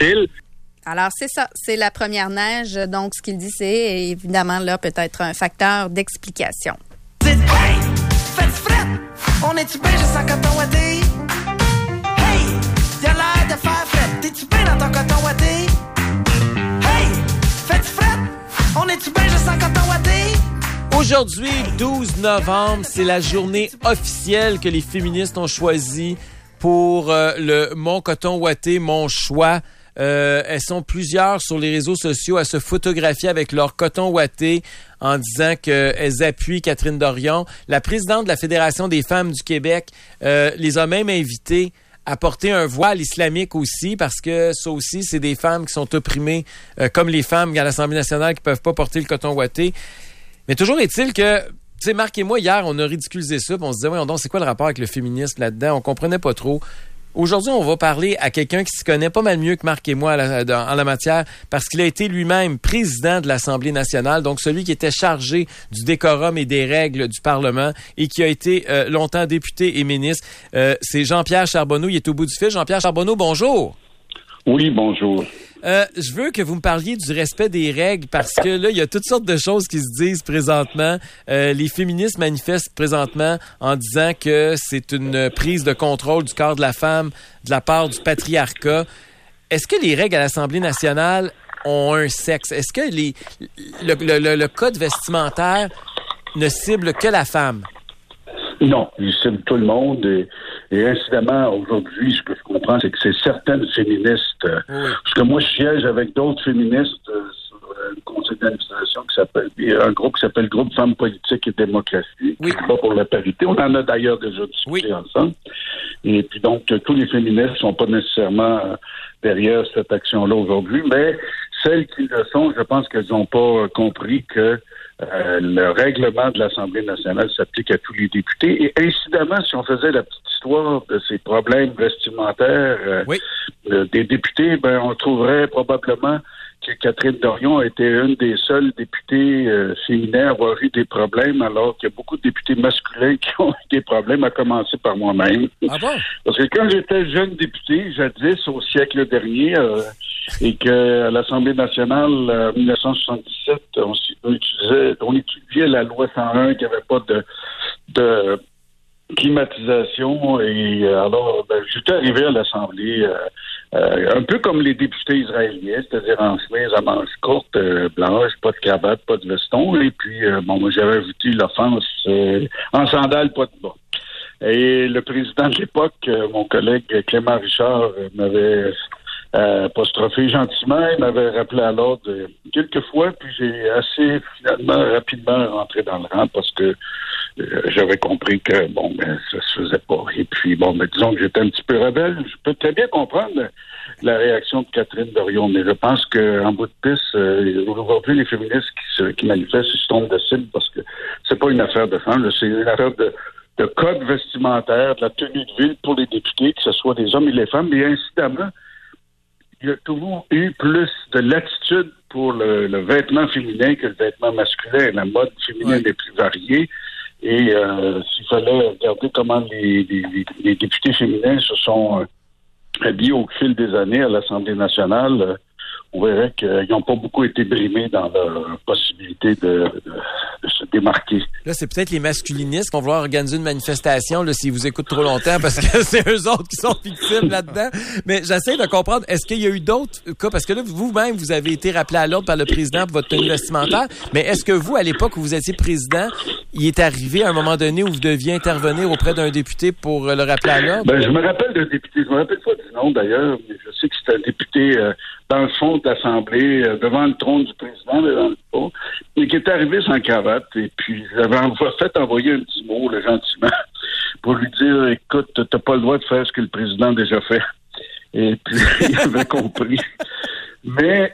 difficile. Alors, c'est ça. C'est la première neige. Donc, ce qu'il dit, c'est évidemment là peut-être un facteur d'explication. Hey! Faites fret! On est-tu bien juste en coton ouaté? Hey! Y'a l'air de faire fret! T'es-tu bien dans ton coton ouaté? Hey! Faites fret! On est-tu bien juste en coton ouaté? Aujourd'hui, 12 novembre, c'est la journée officielle que les féministes ont choisie pour le Mon Coton Ouaté, mon choix. Elles sont plusieurs sur les réseaux sociaux à se photographier avec leur coton ouaté en disant qu'elles appuient Catherine Dorion. La présidente de la Fédération des femmes du Québec les a même invitées à porter un voile islamique aussi, parce que ça aussi, c'est des femmes qui sont opprimées, comme les femmes à l'Assemblée nationale qui peuvent pas porter le coton ouaté. Mais toujours est-il que, tu sais, Marc et moi, hier, on a ridiculisé ça, puis on se disait, voyons donc, c'est quoi le rapport avec le féminisme là-dedans? On comprenait pas trop. Aujourd'hui, on va parler à quelqu'un qui se connaît pas mal mieux que Marc et moi en la matière, parce qu'il a été lui-même président de l'Assemblée nationale, donc celui qui était chargé du décorum et des règles du Parlement et qui a été longtemps député et ministre. C'est Jean-Pierre Charbonneau, il est au bout du fil. Jean-Pierre Charbonneau, bonjour. Oui, bonjour. Je veux que vous me parliez du respect des règles parce que là, il y a toutes sortes de choses qui se disent présentement. Les féministes manifestent présentement en disant que c'est une prise de contrôle du corps de la femme de la part du patriarcat. Est-ce que les règles à l'Assemblée nationale ont un sexe? Est-ce que le code vestimentaire ne cible que la femme? Non, il cible tout le monde et incidemment, aujourd'hui, ce que je comprends, c'est que c'est certaines féministes, parce que moi, je siège avec d'autres féministes sur un conseil d'administration qui s'appelle, un groupe qui s'appelle Groupe Femmes Politiques et Démocratie, qui se bat pour la parité. On en a d'ailleurs déjà discuté ensemble. Et puis donc, tous les féministes sont pas nécessairement derrière cette action-là aujourd'hui, mais celles qui le sont, je pense qu'elles n'ont pas compris que le règlement de l'Assemblée nationale s'applique à tous les députés. Et incidemment, si on faisait la petite histoire de ces problèmes vestimentaires des députés, ben on trouverait probablement que Catherine Dorion a été une des seules députées féminines à avoir eu des problèmes, alors qu'il y a beaucoup de députés masculins qui ont eu des problèmes, à commencer par moi-même. Ah bon? Parce que quand j'étais jeune député, jadis, au siècle dernier, et qu'à l'Assemblée nationale, en 1977, on étudiait la loi 101 qui n'avait pas de climatisation, et alors j'étais arrivé à l'Assemblée un peu comme les députés israéliens, c'est-à-dire en chemise à manches courtes, blanches, pas de cravate, pas de veston, et puis moi j'avais ajouté l'offense en sandales, pas de bas. Et le président de l'époque, mon collègue Clément Richard, m'avait apostrophé gentiment, il m'avait rappelé à l'ordre quelques fois, puis j'ai assez finalement rapidement rentré dans le rang parce que j'avais compris que ça se faisait pas. Et puis disons que j'étais un petit peu rebelle. Je peux très bien comprendre la réaction de Catherine Dorion, mais je pense qu'en bout de piste, aujourd'hui les féministes qui manifestent, ils se tombent de cible parce que c'est pas une affaire de femmes, c'est une affaire de code vestimentaire, de la tenue de ville pour les députés, que ce soit des hommes et les femmes, mais incidemment, il y a toujours eu plus de latitude pour le vêtement féminin que le vêtement masculin. La mode féminine est plus variée. Et s'il fallait regarder comment les députés féminins se sont habillés au fil des années à l'Assemblée nationale, on verrait qu'ils n'ont pas beaucoup été brimés dans leur possibilité de se démarquer. Là, c'est peut-être les masculinistes qui vont vouloir organiser une manifestation là, s'ils vous écoutent trop longtemps parce que c'est eux autres qui sont victimes là-dedans. Mais j'essaie de comprendre, est-ce qu'il y a eu d'autres cas? Parce que là, vous-même, vous avez été rappelé à l'ordre par le président pour votre tenue vestimentaire. Mais est-ce que vous, à l'époque où vous étiez président, il est arrivé à un moment donné où vous deviez intervenir auprès d'un député pour le rappeler à l'ordre? Je me rappelle d'un député. Je me rappelle pas du nom, d'ailleurs, mais je sais que c'était un député dans le fond de l'Assemblée, devant le trône du président, dans le fond, et qui était arrivé sans cravate. Et puis, j'avais fait envoyer un petit mot, là, gentiment, pour lui dire, écoute, t'as pas le droit de faire ce que le président a déjà fait. Et puis, il avait compris. Mais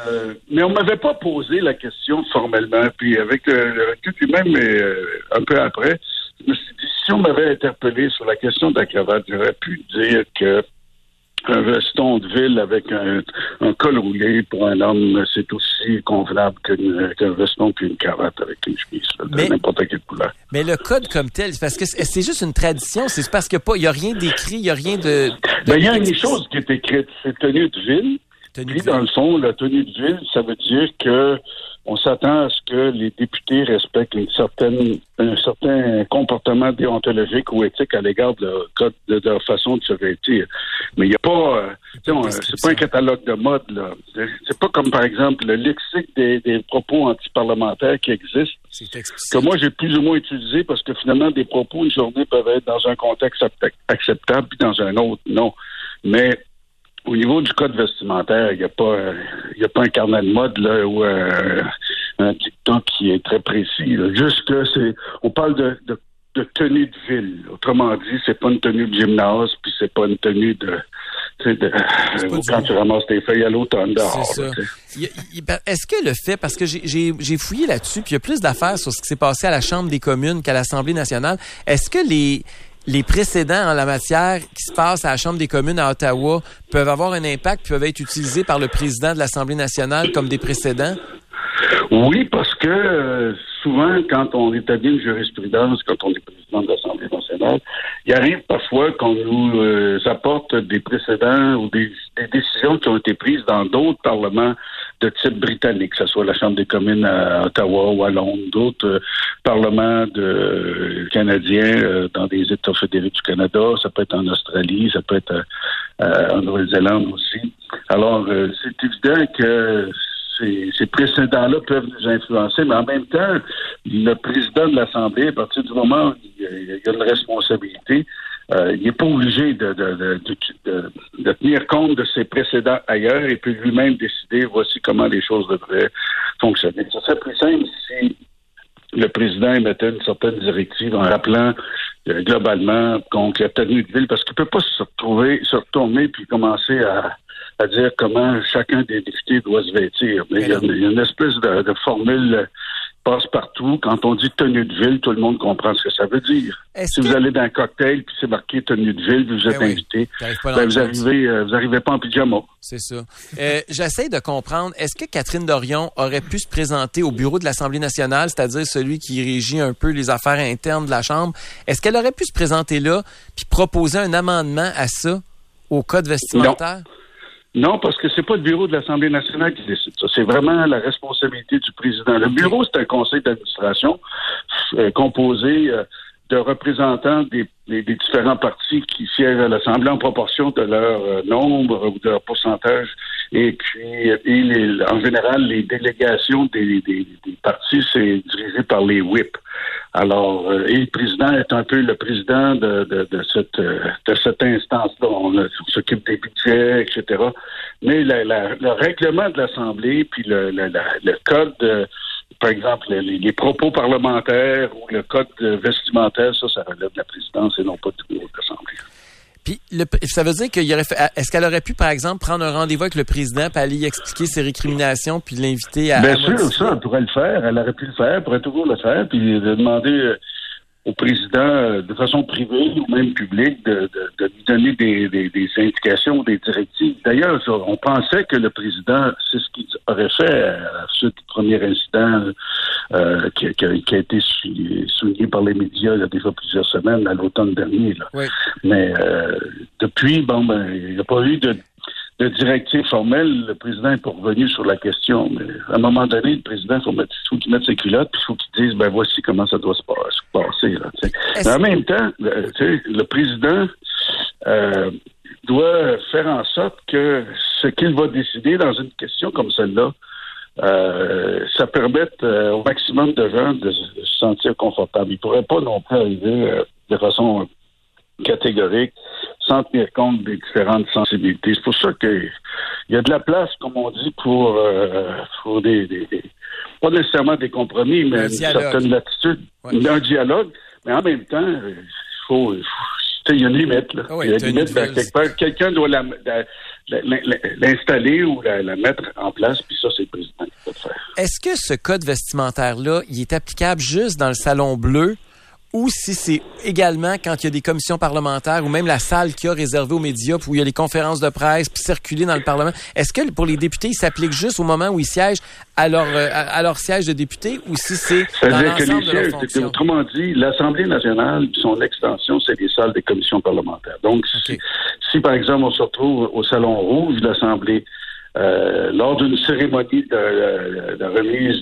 on m'avait pas posé la question formellement. Puis, avec le recul, puis même un peu après, je me suis dit, si on m'avait interpellé sur la question de la cravate, j'aurais pu dire que un veston de ville avec un col roulé pour un homme, c'est aussi convenable qu'un veston puis une cravate avec une chemise de n'importe quelle couleur. Mais le code comme tel, c'est parce que c'est juste une tradition, c'est parce qu'il n'y a rien d'écrit, il n'y a rien de... Il y a une chose qui est écrite, c'est tenue de ville. Puis, dans le fond, la tenue de ville, ça veut dire que on s'attend à ce que les députés respectent un certain comportement déontologique ou éthique à l'égard de leur façon de se vêtir. Mais il n'y a pas, c'est pas un catalogue de mode, là. C'est pas comme, par exemple, le lexique des propos antiparlementaires qui existent, que moi j'ai plus ou moins utilisé parce que finalement, des propos une journée peuvent être dans un contexte acceptable puis dans un autre, non. Mais au niveau du code vestimentaire, il n'y a pas un carnet de mode là ou un TikTok qui est très précis. Là. Juste que on parle de tenue de ville. Autrement dit, c'est pas une tenue de gymnase, puis c'est pas une tenue quand tu ramasses tes feuilles à l'automne dehors. C'est ça. Est-ce que le fait, parce que j'ai fouillé là-dessus, puis il y a plus d'affaires sur ce qui s'est passé à la Chambre des communes qu'à l'Assemblée nationale, est-ce que les précédents en la matière qui se passent à la Chambre des communes à Ottawa peuvent avoir un impact, peuvent être utilisés par le président de l'Assemblée nationale comme des précédents? Oui, parce que souvent, quand on établit une jurisprudence, quand on est président de l'Assemblée nationale, il arrive parfois qu'on nous apporte des précédents ou des décisions qui ont été prises dans d'autres parlements de type britannique, que ce soit la Chambre des communes à Ottawa ou à Londres, d'autres parlements canadiens dans des États fédérés du Canada, ça peut être en Australie, ça peut être en Nouvelle-Zélande aussi. Alors, c'est évident que ces précédents-là peuvent nous influencer, mais en même temps, le président de l'Assemblée, à partir du moment où il a une responsabilité, il n'est pas obligé de tenir compte de ses précédents ailleurs et puis lui-même décider voici comment les choses devraient fonctionner. Ça serait plus simple si le président émettait une certaine directive en rappelant globalement contre la tenue de ville, parce qu'il ne peut pas se retourner puis commencer à dire comment chacun des députés doit se vêtir. Mais il y a une espèce de formule passe-partout. Quand on dit tenue de ville, tout le monde comprend ce que ça veut dire. Si vous allez dans un cocktail puis c'est marqué tenue de ville, vous êtes invité, vous arrivez pas en pyjama. C'est ça. J'essaie de comprendre, est-ce que Catherine Dorion aurait pu se présenter au bureau de l'Assemblée nationale, c'est-à-dire celui qui régit un peu les affaires internes de la Chambre, est-ce qu'elle aurait pu se présenter là puis proposer un amendement à ça, au code vestimentaire? Non, parce que c'est pas le bureau de l'Assemblée nationale qui décide ça. C'est vraiment la responsabilité du président. Le bureau, c'est un conseil d'administration composé de représentants des différents partis qui siègent à l'Assemblée en proportion de leur nombre ou de leur pourcentage. Et puis, en général, les délégations des partis, c'est dirigé par les whips. Alors, et le président est un peu le président de cette instance-là. On s'occupe des budgets, etc. Mais le règlement de l'Assemblée, puis le code, par exemple, les propos parlementaires ou le code vestimentaire, ça relève de la présidence et non pas du bureau de l'Assemblée. Puis, ça veut dire est-ce qu'elle aurait pu, par exemple, prendre un rendez-vous avec le président puis aller y expliquer ses récriminations puis l'inviter à... Bien sûr, ça, elle pourrait le faire. Elle aurait pu le faire, elle pourrait toujours le faire, puis de demander au président, de façon privée ou même publique, de lui donner des indications ou des directives. D'ailleurs, on pensait que le président, c'est ce qu'il aurait fait à ce premier incident qui a été souligné par les médias il y a déjà plusieurs semaines, à l'automne dernier. Là. Oui. Mais depuis, il n'y a pas eu de directive formelle. Le président n'est pas revenu sur la question. Mais à un moment donné, le président, il faut qu'il mette ses culottes, puis il faut qu'il dise, voici comment ça doit se passer. Là, mais en même temps, le président doit faire en sorte que ce qu'il va décider dans une question comme celle-là, ça permette au maximum de gens de se sentir confortables. Il ne pourrait pas non plus arriver de façon catégorique, sans tenir compte des différentes sensibilités. C'est pour ça qu'il y a de la place, comme on dit, pour pas nécessairement des compromis, mais une certaine latitude, un dialogue. Mais en même temps, il y a une limite. Là. Il y a une limite quelque part. Quelqu'un doit l'installer ou la mettre en place, puis ça, c'est le président qui peut le faire. Est-ce que ce code vestimentaire-là, il est applicable juste dans le Salon Bleu, ou si c'est également quand il y a des commissions parlementaires ou même la salle qu'il y a réservée aux médias où il y a les conférences de presse puis circuler dans le Parlement. Est-ce que pour les députés, il s'applique juste au moment où ils siègent à leur siège de député ou si c'est dans l'ensemble de leurs fonctions? Autrement dit, l'Assemblée nationale, son extension, c'est les salles des commissions parlementaires. Donc, si par exemple, on se retrouve au Salon Rouge de l'Assemblée lors d'une cérémonie de remise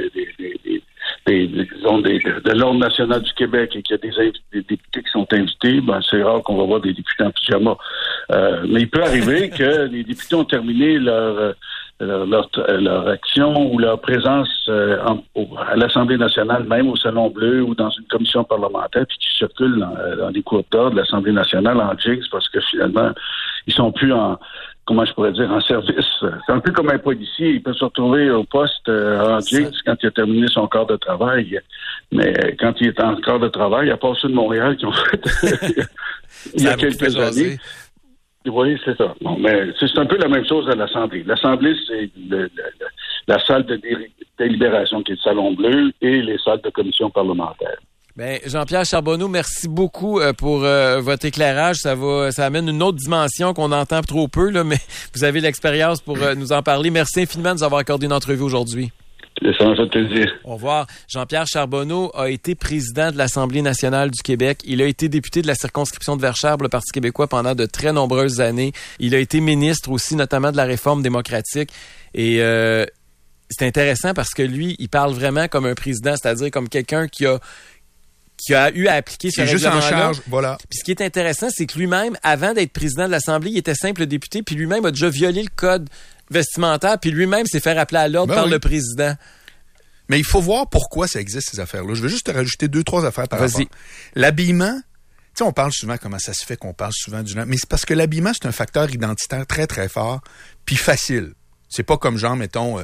de l'Ordre national du Québec et qu'il y a des députés qui sont invités, c'est rare qu'on va voir des députés en pyjama. Mais il peut arriver que les députés ont terminé leur action ou leur présence à l'Assemblée nationale, même au Salon Bleu ou dans une commission parlementaire, puis qui circulent dans les cours de l'Assemblée nationale en jigs parce que finalement, ils sont plus en service. C'est un peu comme un policier. Il peut se retrouver au poste en jigs quand il a terminé son quart de travail. Mais quand il est en quart de travail, il a pas ceux de Montréal qui ont fait il y a quelques années. Oui, c'est ça. Bon, mais c'est un peu la même chose à l'Assemblée. L'Assemblée, c'est la salle de délibération qui est le Salon Bleu et les salles de commission parlementaire. Ben, Jean-Pierre Charbonneau, merci beaucoup pour votre éclairage. Ça amène une autre dimension qu'on entend trop peu, là, mais vous avez l'expérience pour nous en parler. Merci infiniment de nous avoir accordé une entrevue aujourd'hui. Ça m'a fait plaisir. Au revoir. Jean-Pierre Charbonneau a été président de l'Assemblée nationale du Québec. Il a été député de la circonscription de Verchères pour le Parti québécois pendant de très nombreuses années. Il a été ministre aussi, notamment de la réforme démocratique. Et c'est intéressant parce que lui, il parle vraiment comme un président, c'est-à-dire comme quelqu'un qui a eu à appliquer ce règlement-là. Juste en charge, voilà. Puis ce qui est intéressant, c'est que lui-même, avant d'être président de l'Assemblée, il était simple député, puis lui-même a déjà violé le code vestimentaire, puis lui-même s'est fait rappeler à l'ordre par le président. Mais il faut voir pourquoi ça existe, ces affaires-là. Je vais juste te rajouter 2-3 affaires par rapport. L'habillement, tu sais, on parle souvent comment ça se fait qu'on parle souvent du genre, mais c'est parce que l'habillement, c'est un facteur identitaire très, très fort, puis facile. C'est pas comme genre, mettons...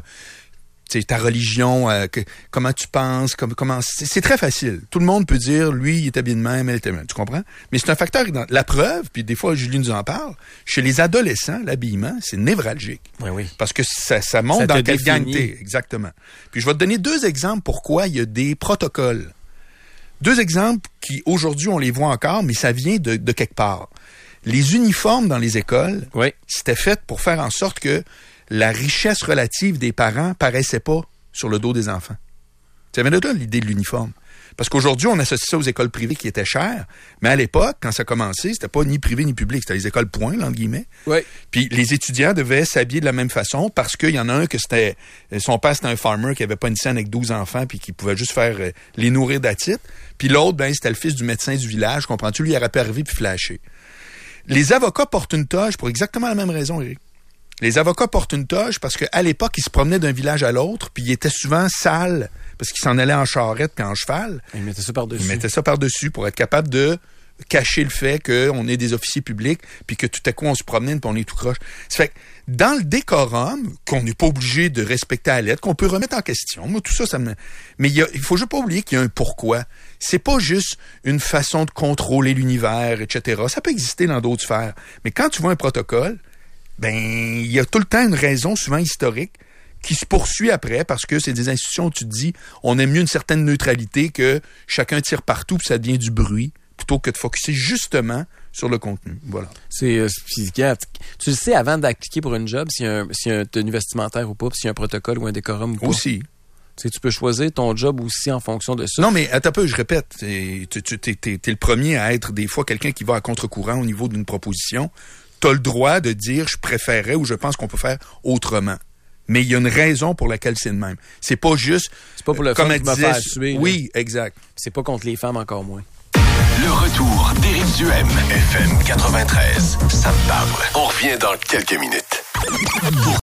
ta religion, comment tu penses, comment c'est très facile. Tout le monde peut dire, lui, il est habillé de même, elle est de même. Tu comprends? Mais c'est un facteur identitaire. La preuve, puis des fois, Julie nous en parle, chez les adolescents, l'habillement, c'est névralgique. Oui. Parce que ça montre dans quelle gang t'es. Exactement. Puis je vais te donner 2 exemples pourquoi il y a des protocoles. 2 exemples qui, aujourd'hui, on les voit encore, mais ça vient de quelque part. Les uniformes dans les écoles, c'était fait pour faire en sorte que la richesse relative des parents paraissait pas sur le dos des enfants. Tu avais là l'idée de l'uniforme. Parce qu'aujourd'hui, on associe ça aux écoles privées qui étaient chères, mais à l'époque, quand ça a commencé, c'était pas ni privé ni public, c'était les écoles point, là, entre guillemets. Oui. Puis les étudiants devaient s'habiller de la même façon parce qu'il y en a un que c'était... Son père, c'était un farmer qui avait pas une scène avec 12 enfants puis qui pouvait juste faire les nourrir d'attitude. Puis l'autre, c'était le fils du médecin du village, comprends-tu? Lui, il aurait pu arriver puis flasher. Les avocats portent une toge pour exactement la même raison, Éric. Les avocats portent une toge parce qu'à l'époque, ils se promenaient d'un village à l'autre, puis ils étaient souvent sales, parce qu'ils s'en allaient en charrette puis en cheval. Ils mettaient ça par-dessus. Ils mettaient ça par-dessus pour être capable de cacher le fait qu'on est des officiers publics, puis que tout à coup, on se promenait puis on est tout croche. Ça fait que dans le décorum, qu'on n'est pas obligé de respecter à la lettre, qu'on peut remettre en question, moi, tout ça, ça me... Mais il faut juste pas oublier qu'il y a un pourquoi. C'est pas juste une façon de contrôler l'univers, etc. Ça peut exister dans d'autres sphères. Mais quand tu vois un protocole, il y a tout le temps une raison, souvent historique, qui se poursuit après parce que c'est des institutions où tu te dis on aime mieux une certaine neutralité que chacun tire partout puis ça devient du bruit plutôt que de focusser justement sur le contenu. Voilà. Tu le sais avant d'appliquer pour une job s'il y a une tenue vestimentaire ou pas, s'il y a un protocole ou un décorum ou pas. Aussi. Tu peux choisir ton job aussi en fonction de ça. Non, mais attends un peu, je répète. T'es le premier à être des fois quelqu'un qui va à contre-courant au niveau d'une proposition. T'as le droit de dire je préférerais ou je pense qu'on peut faire autrement. Mais il y a une raison pour laquelle c'est le même. C'est pas juste... C'est pas pour le fun de me faire tuer. Oui, exact. C'est pas contre les femmes encore moins. Le retour d'Éric Duhem, FM 93. Ça me parle. On revient dans quelques minutes.